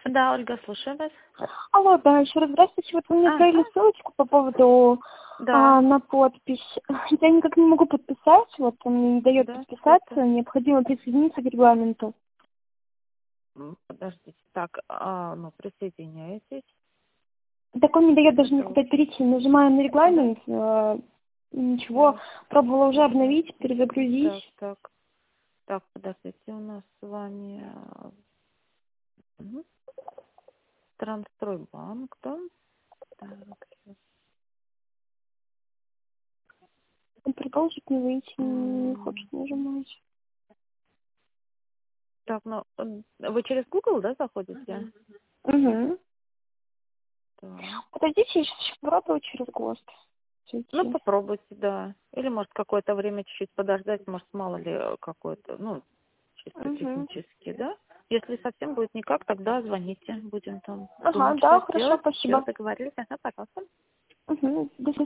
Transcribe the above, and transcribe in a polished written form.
Да, Ольга, слушаю вас. Алло, да, еще раз здравствуйте. Вот вы мне отправили ссылочку по поводу Да. на подпись. Я никак не могу подписать, вот он мне не дает подписаться, необходимо присоединиться к регламенту. Подождите. Так, присоединяйтесь. Так он не дает даже никуда перейти. Нажимаю на регламент, ничего, пробовала уже обновить, перезагрузить. Так, подождите, у нас с вами Трансстройбанк, да? Так, Продолжить не выйти, не хочет нажимать. так, вы через Google, да, заходите? Угу. Так. Подождите, я сейчас попробую через ГОСТ. Попробуйте, да. Или, может, какое-то время чуть-чуть подождать, может, мало ли какое-то, чисто технически, да? Если совсем будет никак, тогда звоните, будем там Ага, думать, да, что хорошо, сделать. спасибо. Все, договорились, пожалуйста. Угу. До свидания.